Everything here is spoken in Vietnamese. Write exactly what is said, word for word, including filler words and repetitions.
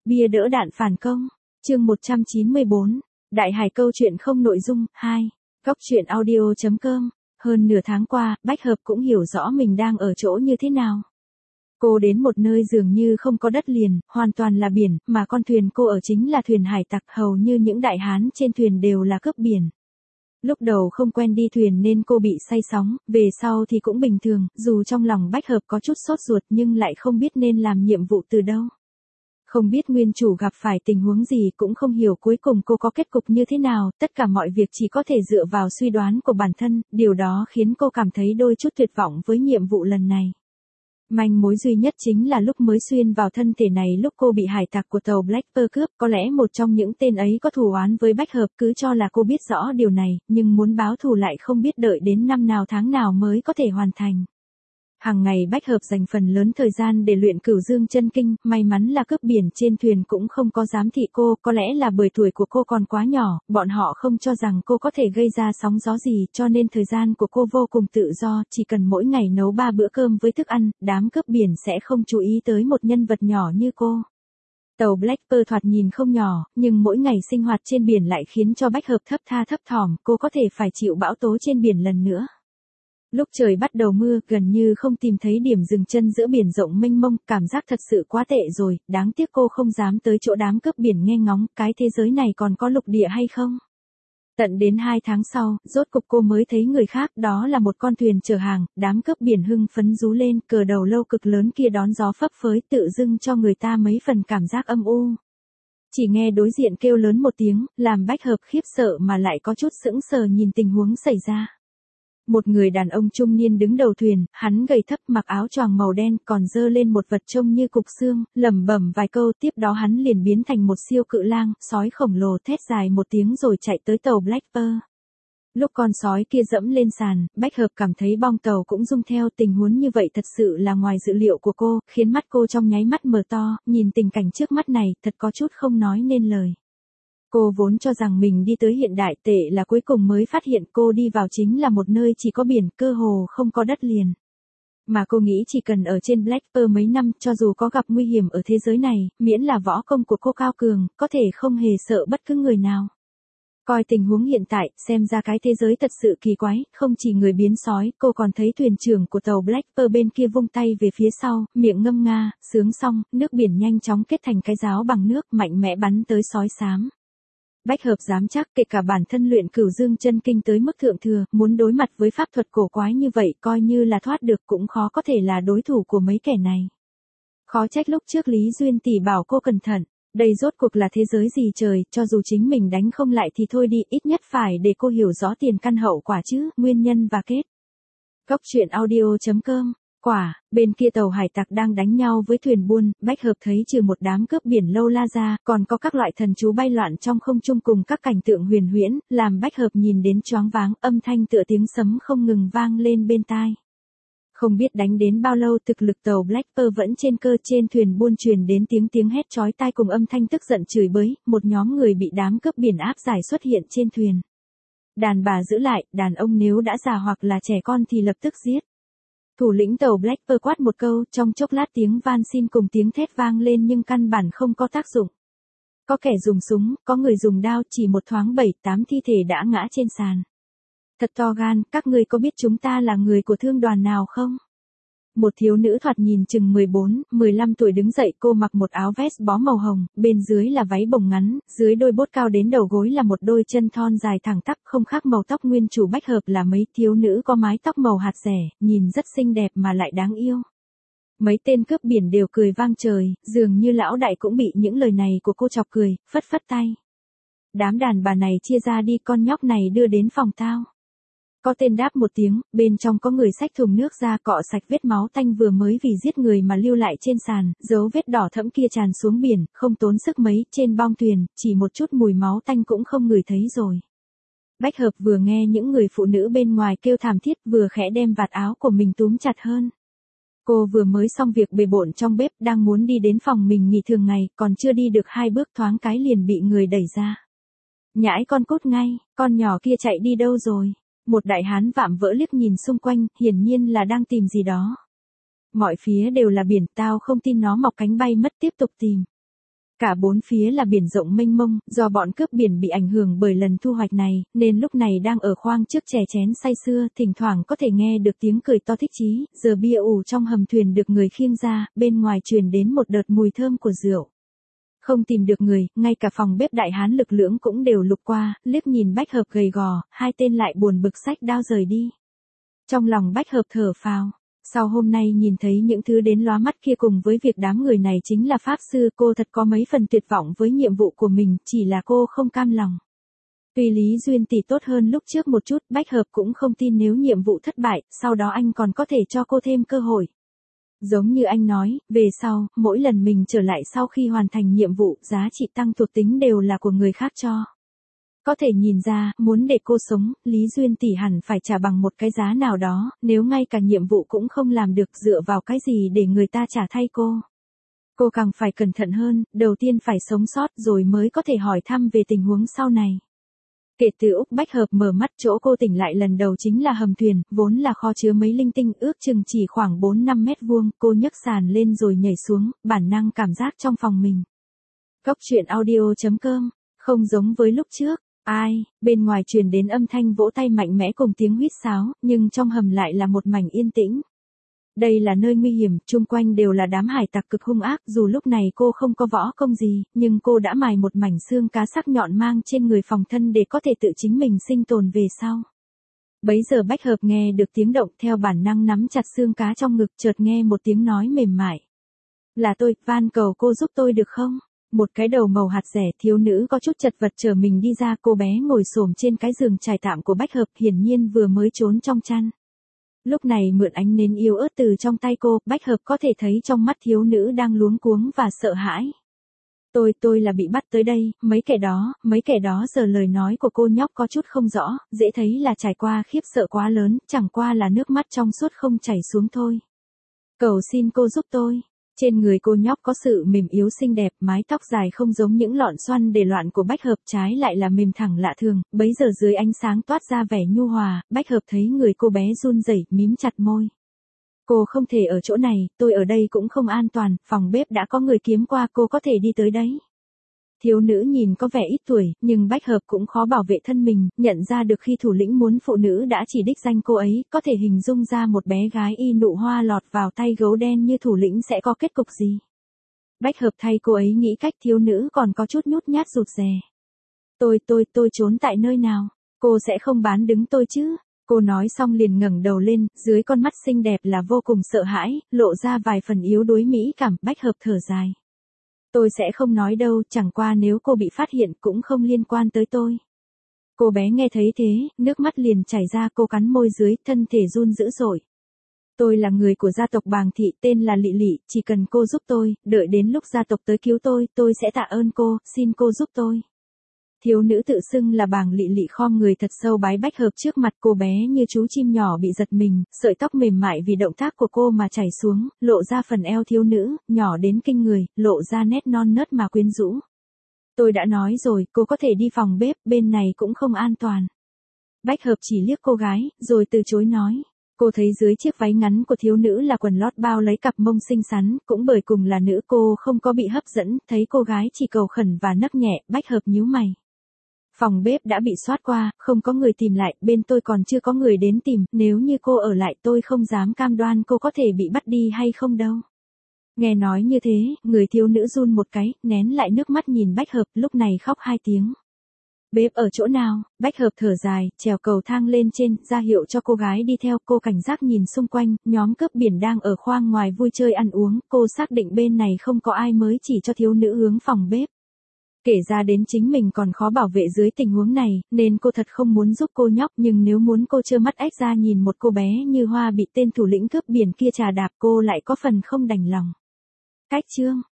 Bia đỡ đạn phản công. Chương một trăm chín mươi bốn. Đại hải câu chuyện không nội dung. hai. Góc truyện audio chấm com. Hơn nửa tháng qua, Bách Hợp cũng hiểu rõ mình đang ở chỗ như thế nào. Cô đến một nơi dường như không có đất liền, hoàn toàn là biển, mà con thuyền cô ở chính là thuyền hải tặc, hầu như những đại hán trên thuyền đều là cướp biển. Lúc đầu không quen đi thuyền nên cô bị say sóng, về sau thì cũng bình thường, dù trong lòng Bách Hợp có chút sốt ruột nhưng lại không biết nên làm nhiệm vụ từ đâu. Không biết nguyên chủ gặp phải tình huống gì, cũng không hiểu cuối cùng cô có kết cục như thế nào, tất cả mọi việc chỉ có thể dựa vào suy đoán của bản thân, điều đó khiến cô cảm thấy đôi chút tuyệt vọng với nhiệm vụ lần này. Manh mối duy nhất chính là lúc mới xuyên vào thân thể này lúc cô bị hải tặc của tàu Black Pearl cướp, có lẽ một trong những tên ấy có thù oán với Bách Hợp, cứ cho là cô biết rõ điều này, nhưng muốn báo thù lại không biết đợi đến năm nào tháng nào mới có thể hoàn thành. Hàng ngày Bách Hợp dành phần lớn thời gian để luyện Cửu Dương Chân Kinh, may mắn là cướp biển trên thuyền cũng không có giám thị cô, có lẽ là bởi tuổi của cô còn quá nhỏ, bọn họ không cho rằng cô có thể gây ra sóng gió gì, cho nên thời gian của cô vô cùng tự do, chỉ cần mỗi ngày nấu ba bữa cơm với thức ăn, đám cướp biển sẽ không chú ý tới một nhân vật nhỏ như cô. Tàu Black Pearl thoạt nhìn không nhỏ, nhưng mỗi ngày sinh hoạt trên biển lại khiến cho Bách Hợp thấp tha thấp thỏm, cô có thể phải chịu bão tố trên biển lần nữa. Lúc trời bắt đầu mưa, gần như không tìm thấy điểm dừng chân giữa biển rộng mênh mông, cảm giác thật sự quá tệ rồi, đáng tiếc cô không dám tới chỗ đám cướp biển nghe ngóng, cái thế giới này còn có lục địa hay không? Tận đến hai tháng sau, rốt cục cô mới thấy người khác, đó là một con thuyền chở hàng, đám cướp biển hưng phấn rú lên, cờ đầu lâu cực lớn kia đón gió phấp phới, tự dưng cho người ta mấy phần cảm giác âm u. Chỉ nghe đối diện kêu lớn một tiếng, làm Bách Hợp khiếp sợ mà lại có chút sững sờ nhìn tình huống xảy ra. Một người đàn ông trung niên đứng đầu thuyền, hắn gầy thấp mặc áo choàng màu đen còn dơ lên một vật trông như cục xương, lẩm bẩm vài câu tiếp đó hắn liền biến thành một siêu cự lang, sói khổng lồ thét dài một tiếng rồi chạy tới tàu Black Pearl. Lúc con sói kia dẫm lên sàn, Bách Hợp cảm thấy bong tàu cũng rung theo, tình huống như vậy thật sự là ngoài dự liệu của cô, khiến mắt cô trong nháy mắt mở to, nhìn tình cảnh trước mắt này, thật có chút không nói nên lời. Cô vốn cho rằng mình đi tới hiện đại, tệ là cuối cùng mới phát hiện cô đi vào chính là một nơi chỉ có biển, cơ hồ không có đất liền. Mà cô nghĩ chỉ cần ở trên Black Pearl mấy năm, cho dù có gặp nguy hiểm ở thế giới này, miễn là võ công của cô cao cường, có thể không hề sợ bất cứ người nào. Coi tình huống hiện tại, xem ra cái thế giới thật sự kỳ quái, không chỉ người biến sói, cô còn thấy thuyền trưởng của tàu Black Pearl bên kia vung tay về phía sau, miệng ngâm nga, sướng xong, nước biển nhanh chóng kết thành cái giáo bằng nước, mạnh mẽ bắn tới sói xám. Bách Hợp dám chắc kể cả bản thân luyện Cửu Dương Chân Kinh tới mức thượng thừa, muốn đối mặt với pháp thuật cổ quái như vậy, coi như là thoát được cũng khó có thể là đối thủ của mấy kẻ này. Khó trách lúc trước Lý Duyên tỷ bảo cô cẩn thận, đây rốt cuộc là thế giới gì trời, cho dù chính mình đánh không lại thì thôi đi, ít nhất phải để cô hiểu rõ tiền căn hậu quả chứ, nguyên nhân và kết. Góc truyện audio chấm com. Quả, bên kia tàu hải tặc đang đánh nhau với thuyền buôn, Bách Hợp thấy trừ một đám cướp biển lâu la ra, còn có các loại thần chú bay loạn trong không trung cùng các cảnh tượng huyền huyễn, làm Bách Hợp nhìn đến choáng váng, âm thanh tựa tiếng sấm không ngừng vang lên bên tai. Không biết đánh đến bao lâu, thực lực tàu Black Pearl vẫn trên cơ, trên thuyền buôn truyền đến tiếng tiếng hét chói tai cùng âm thanh tức giận chửi bới, một nhóm người bị đám cướp biển áp giải xuất hiện trên thuyền. Đàn bà giữ lại, đàn ông nếu đã già hoặc là trẻ con thì lập tức giết. Thủ lĩnh tàu Black Pearl quát một câu, trong chốc lát tiếng van xin cùng tiếng thét vang lên nhưng căn bản không có tác dụng. Có kẻ dùng súng, có người dùng đao, chỉ một thoáng bảy tám thi thể đã ngã trên sàn. Thật to gan, các ngươi có biết chúng ta là người của thương đoàn nào không? Một thiếu nữ thoạt nhìn chừng mười bốn, mười lăm tuổi đứng dậy, cô mặc một áo vest bó màu hồng, bên dưới là váy bồng ngắn, dưới đôi bốt cao đến đầu gối là một đôi chân thon dài thẳng tắp, không khác màu tóc nguyên chủ Bách Hợp là mấy. Thiếu nữ có mái tóc màu hạt rẻ, nhìn rất xinh đẹp mà lại đáng yêu. Mấy tên cướp biển đều cười vang trời, dường như lão đại cũng bị những lời này của cô chọc cười, phất phất tay. Đám đàn bà này chia ra đi, con nhóc này đưa đến phòng tao. Có tên đáp một tiếng, bên trong có người xách thùng nước ra cọ sạch vết máu tanh vừa mới vì giết người mà lưu lại trên sàn, dấu vết đỏ thẫm kia tràn xuống biển, không tốn sức mấy, trên bong thuyền, chỉ một chút mùi máu tanh cũng không ngửi thấy rồi. Bách Hợp vừa nghe những người phụ nữ bên ngoài kêu thảm thiết, vừa khẽ đem vạt áo của mình túm chặt hơn. Cô vừa mới xong việc bề bộn trong bếp, đang muốn đi đến phòng mình nghỉ thường ngày, còn chưa đi được hai bước thoáng cái liền bị người đẩy ra. Nhãi con cút ngay, con nhỏ kia chạy đi đâu rồi? Một đại hán vạm vỡ liếc nhìn xung quanh, hiển nhiên là đang tìm gì đó. Mọi phía đều là biển, tao không tin nó mọc cánh bay mất, tiếp tục tìm. Cả bốn phía là biển rộng mênh mông, do bọn cướp biển bị ảnh hưởng bởi lần thu hoạch này, nên lúc này đang ở khoang trước chè chén say sưa, thỉnh thoảng có thể nghe được tiếng cười to thích chí, giờ bia ủ trong hầm thuyền được người khiêng ra, bên ngoài truyền đến một đợt mùi thơm của rượu. Không tìm được người, ngay cả phòng bếp đại hán lực lưỡng cũng đều lục qua, liếc nhìn Bách Hợp gầy gò, hai tên lại buồn bực xách đao rời đi. Trong lòng Bách Hợp thở phào. Sau hôm nay nhìn thấy những thứ đến lóa mắt kia cùng với việc đám người này chính là pháp sư, cô thật có mấy phần tuyệt vọng với nhiệm vụ của mình, chỉ là cô không cam lòng. Tuy Lý Duyên tỷ tốt hơn lúc trước một chút, Bách Hợp cũng không tin nếu nhiệm vụ thất bại, sau đó anh còn có thể cho cô thêm cơ hội. Giống như anh nói, về sau, mỗi lần mình trở lại sau khi hoàn thành nhiệm vụ, giá trị tăng thuộc tính đều là của người khác cho. Có thể nhìn ra, muốn để cô sống, Lý Duyên tỷ hẳn phải trả bằng một cái giá nào đó, nếu ngay cả nhiệm vụ cũng không làm được, dựa vào cái gì để người ta trả thay cô. Cô càng phải cẩn thận hơn, đầu tiên phải sống sót rồi mới có thể hỏi thăm về tình huống sau này. Kể từ Úc Bách Hợp mở mắt, chỗ cô tỉnh lại lần đầu chính là hầm thuyền, vốn là kho chứa mấy linh tinh, ước chừng chỉ khoảng bốn năm mét vuông, cô nhấc sàn lên rồi nhảy xuống, bản năng cảm giác trong phòng mình. Cốc truyện audio chấm com, không giống với lúc trước. Ai, bên ngoài truyền đến âm thanh vỗ tay mạnh mẽ cùng tiếng huýt sáo, nhưng trong hầm lại là một mảnh yên tĩnh. Đây là nơi nguy hiểm, chung quanh đều là đám hải tặc cực hung ác, dù lúc này cô không có võ công gì, nhưng cô đã mài một mảnh xương cá sắc nhọn mang trên người phòng thân để có thể tự chính mình sinh tồn về sau. Bấy giờ Bách Hợp nghe được tiếng động, theo bản năng nắm chặt xương cá trong ngực, chợt nghe một tiếng nói mềm mại. Là tôi, van cầu cô giúp tôi được không? Một cái đầu màu hạt rẻ thiếu nữ có chút chật vật chờ mình đi ra, cô bé ngồi xổm trên cái giường trải tạm của Bách Hợp, hiển nhiên vừa mới trốn trong chăn. Lúc này mượn ánh nến yếu ớt từ trong tay cô, Bách Hợp có thể thấy trong mắt thiếu nữ đang luống cuống và sợ hãi. Tôi, tôi là bị bắt tới đây, mấy kẻ đó, mấy kẻ đó giờ lời nói của cô nhóc có chút không rõ, dễ thấy là trải qua khiếp sợ quá lớn, chẳng qua là nước mắt trong suốt không chảy xuống thôi. Cầu xin cô giúp tôi. Trên người cô nhóc có sự mềm yếu xinh đẹp, mái tóc dài không giống những lọn xoăn để loạn của Bách Hợp, trái lại là mềm thẳng lạ thường, bấy giờ dưới ánh sáng toát ra vẻ nhu hòa, Bách Hợp thấy người cô bé run rẩy, mím chặt môi. Cô không thể ở chỗ này, tôi ở đây cũng không an toàn, phòng bếp đã có người kiếm qua, cô có thể đi tới đấy. Thiếu nữ nhìn có vẻ ít tuổi, nhưng Bách Hợp cũng khó bảo vệ thân mình, nhận ra được khi thủ lĩnh muốn phụ nữ đã chỉ đích danh cô ấy, có thể hình dung ra một bé gái y nụ hoa lọt vào tay gấu đen như thủ lĩnh sẽ có kết cục gì. Bách Hợp thay cô ấy nghĩ cách, thiếu nữ còn có chút nhút nhát rụt rè. Tôi, tôi, tôi trốn tại nơi nào? Cô sẽ không bán đứng tôi chứ? Cô nói xong liền ngẩng đầu lên, dưới con mắt xinh đẹp là vô cùng sợ hãi, lộ ra vài phần yếu đuối mỹ cảm. Bách Hợp thở dài. Tôi sẽ không nói đâu, chẳng qua nếu cô bị phát hiện cũng không liên quan tới tôi. Cô bé nghe thấy thế, nước mắt liền chảy ra, cô cắn môi dưới, thân thể run dữ dội. Tôi là người của gia tộc Bàng Thị, tên là Lị Lị, chỉ cần cô giúp tôi, đợi đến lúc gia tộc tới cứu tôi, tôi sẽ tạ ơn cô, xin cô giúp tôi. Thiếu nữ tự xưng là Bàng Lị Lị khom người thật sâu bái Bách Hợp trước mặt, cô bé như chú chim nhỏ bị giật mình, sợi tóc mềm mại vì động tác của cô mà chảy xuống, lộ ra phần eo thiếu nữ, nhỏ đến kinh người, lộ ra nét non nớt mà quyến rũ. Tôi đã nói rồi, cô có thể đi phòng bếp, bên này cũng không an toàn. Bách Hợp chỉ liếc cô gái, rồi từ chối nói. Cô thấy dưới chiếc váy ngắn của thiếu nữ là quần lót bao lấy cặp mông xinh xắn, cũng bởi cùng là nữ cô không có bị hấp dẫn, thấy cô gái chỉ cầu khẩn và nấc nhẹ, Bách Hợp nhíu mày. Phòng bếp đã bị soát qua, không có người tìm lại, bên tôi còn chưa có người đến tìm, nếu như cô ở lại tôi không dám cam đoan cô có thể bị bắt đi hay không đâu. Nghe nói như thế, người thiếu nữ run một cái, nén lại nước mắt nhìn Bách Hợp, lúc này khóc hai tiếng. Bếp ở chỗ nào? Bách Hợp thở dài, trèo cầu thang lên trên, ra hiệu cho cô gái đi theo, cô cảnh giác nhìn xung quanh, nhóm cướp biển đang ở khoang ngoài vui chơi ăn uống, cô xác định bên này không có ai mới chỉ cho thiếu nữ hướng phòng bếp. Kể ra đến chính mình còn khó bảo vệ dưới tình huống này, nên cô thật không muốn giúp cô nhóc, nhưng nếu muốn cô trơ mắt ếch ra nhìn một cô bé như hoa bị tên thủ lĩnh cướp biển kia trà đạp, cô lại có phần không đành lòng. Cách chương